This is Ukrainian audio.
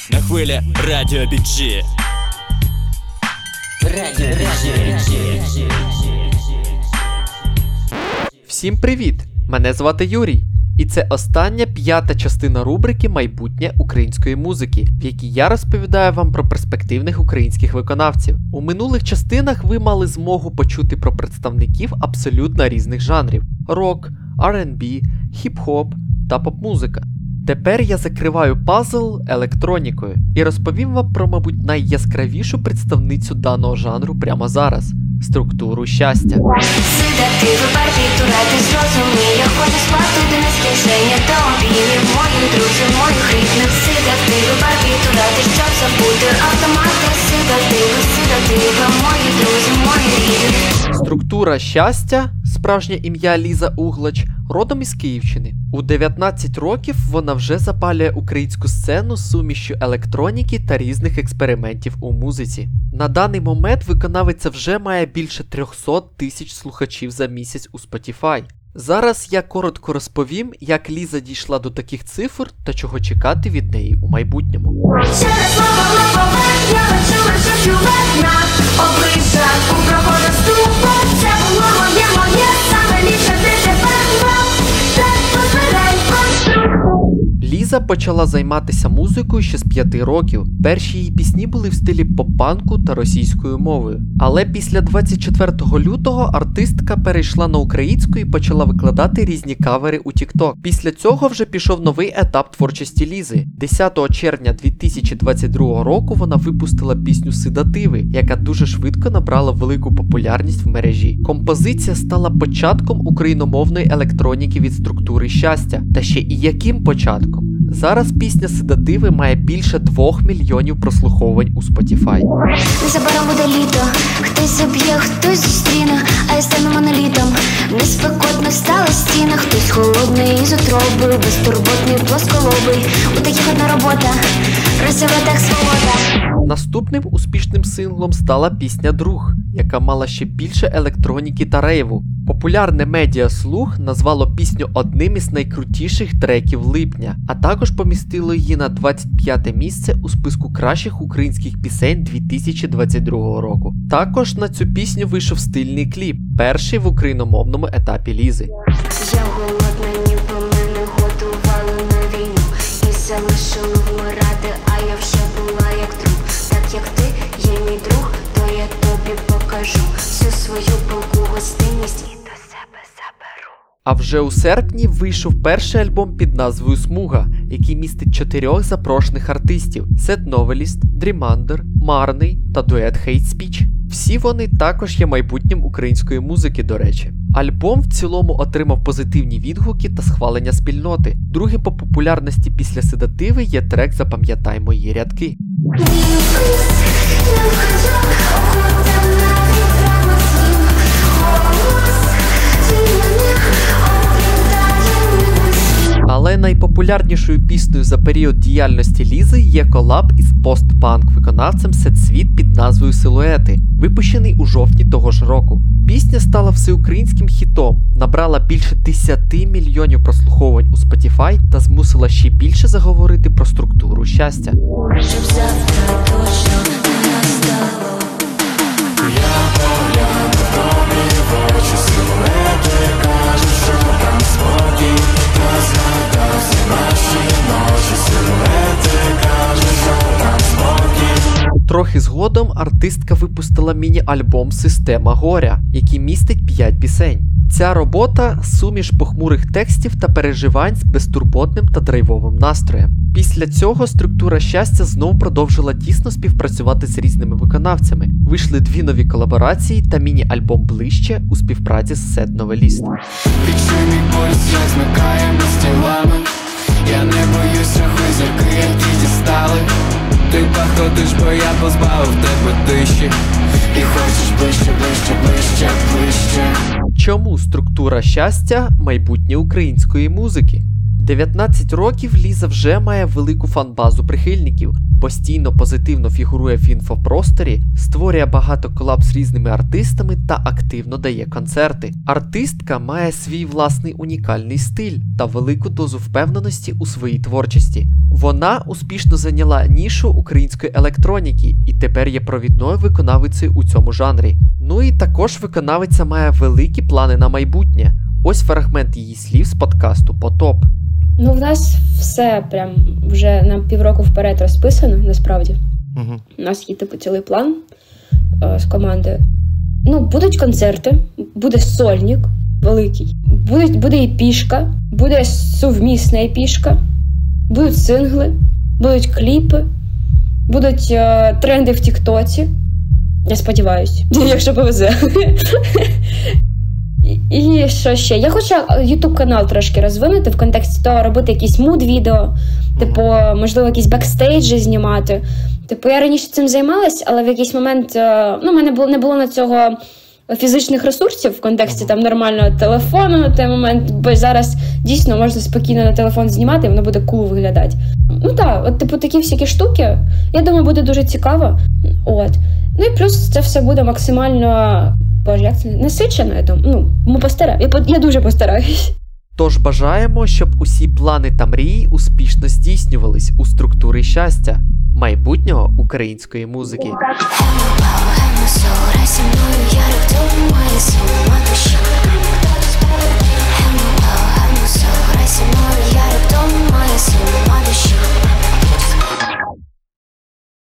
на хвилі Радіо BG. Всім привіт! Мене звати Юрій. І це остання 5-та частина рубрики «Майбутнє української музики», в якій я розповідаю вам про перспективних українських виконавців. У минулих частинах ви мали змогу почути про представників абсолютно різних жанрів – рок, R&B, хіп-хоп та поп-музика. Тепер я закриваю пазл електронікою і розповім вам про, мабуть, найяскравішу представницю даного жанру прямо зараз – структуру щастя. Седативи, барбітурати, зрозумілля, хочу спати до нескінчення та обіймів моїх друзів, моїх рідних. Седативи, барбітурати, щоб забути автомати. Седативи, мої друзі, мої рідні. Структура щастя, справжнє ім'я Ліза Углач, родом із Київщини. У 19 років вона вже запалює українську сцену сумішчю електроніки та різних експериментів у музиці. На даний момент виконавиця вже має більше 300 тисяч слухачів за місяць у Spotify. Зараз я коротко розповім, як Ліза дійшла до таких цифр та чого чекати від неї у майбутньому. Через слово я почула, що чувак обличчя у проходу ступу. Це було моє, саме ліпше ти тепер мав. Так позбирай конструкцію. Ліза почала займатися музикою ще з 5 років. Перші її пісні були в стилі поп-панку та російською мовою. Але після 24 лютого артистка перейшла на українську і почала викладати різні кавери у TikTok. Після цього вже пішов новий етап творчості Лізи. 10 червня 2022 року вона випустила пісню «Седативи», яка дуже швидко набрала велику популярність в мережі. Композиція стала початком україномовної електроніки від структури щастя. Та ще і яким початком? Зараз пісня «Седативи» має більше 2 мільйонів прослуховувань у Spotify. Незабаром буде літо, хтось заб'є, хтось зустріне, а я стану монолітом. Неспекотно стала стіна, хтось холодний із утроби, безтурботний, плосколобий. У таких одна робота, красива так свобода. Наступним успішним синглом стала пісня «Друг», яка мала ще більше електроніки та рейву. Популярне медіа «Слух» назвало пісню одним із найкрутіших треків липня, а також помістило її на 25-те місце у списку кращих українських пісень 2022 року. Також на цю пісню вийшов стильний кліп, перший в україномовному етапі Лізи. Я голодна, ніби мене готували на війну і залишили вмирати, а я вже була як труп. Так як ти є мій друг, то я тобі покажу всю свою палку гостинність і до себе заберу. А вже у серпні вийшов перший альбом під назвою «Смуга», який містить 4 запрошених артистів – Сет Новеліст, Дрімандер, Марний та дует Hate Speech. Всі вони також є майбутнім української музики, до речі. Альбом в цілому отримав позитивні відгуки та схвалення спільноти. Другим по популярності після «Седативи» є трек «Запам'ятай мої рядки». Але найпопулярнішою піснею за період діяльності Лізи є колаб із постпанк виконавцем Сет-Світ під назвою «Силуети», випущений у жовтні того ж року. Пісня стала всеукраїнським хітом, набрала більше 10 мільйонів прослуховувань у Spotify та змусила ще більше заговорити про структуру щастя. Щоб завтра точно не настало. Я погляну тобі в очі, силуети кажуть, що там спокій. Я згадав всі наші ночі, силуети кажуть, що там спокій. Трохи згодом артистка випустила міні-альбом «Система горя», який містить 5 пісень. Ця робота – суміш похмурих текстів та переживань з безтурботним та драйвовим настроєм. Після цього структура щастя знов продовжила тісно співпрацювати з різними виконавцями. Вийшли 2 нові колаборації та міні-альбом «Ближче» у співпраці з Сет Новеліст. Відчини пульс, як зникаємо з тілами. Я не боюсь страху, зірки, які дістали. Ти походиш, бо я позбавив тебе тиші. І хочеш ближче, ближче, ближче, ближче. Чому структура щастя – майбутнє української музики? В 19 років Ліза вже має велику фан-базу прихильників, постійно позитивно фігурує в інфопросторі, створює багато колаб з різними артистами та активно дає концерти. Артистка має свій власний унікальний стиль та велику дозу впевненості у своїй творчості. Вона успішно зайняла нішу української електроніки і тепер є провідною виконавицею у цьому жанрі. Ну і також виконавиця має великі плани на майбутнє. Ось фрагмент її слів з подкасту «Потоп». Ну, в нас все прям вже на півроку вперед розписано, насправді. У нас є, цілий план з командою. Ну, будуть концерти, буде сольник великий, буде епішка, буде сувмісна епішка, будуть сингли, будуть кліпи, будуть тренди в Тіктоці. Я сподіваюсь, якщо повезе. І що ще? Я хочу YouTube-канал трошки розвинути в контексті того, робити якісь муд-відео, можливо, якісь бекстейджі знімати. Я раніше цим займалась, але в якийсь момент, в мене не було на цього фізичних ресурсів в контексті нормального телефону на той момент, бо зараз дійсно можна спокійно на телефон знімати, і воно буде кул виглядати. Такі всякі штуки, я думаю, буде дуже цікаво. Ну і плюс це все буде максимально, насичено, я думаю. Ми постараємося. Я дуже постараюсь. Тож бажаємо, щоб усі плани та мрії успішно здійснювались у структурі щастя майбутнього української музики. Зі мною я рихтую мої сили.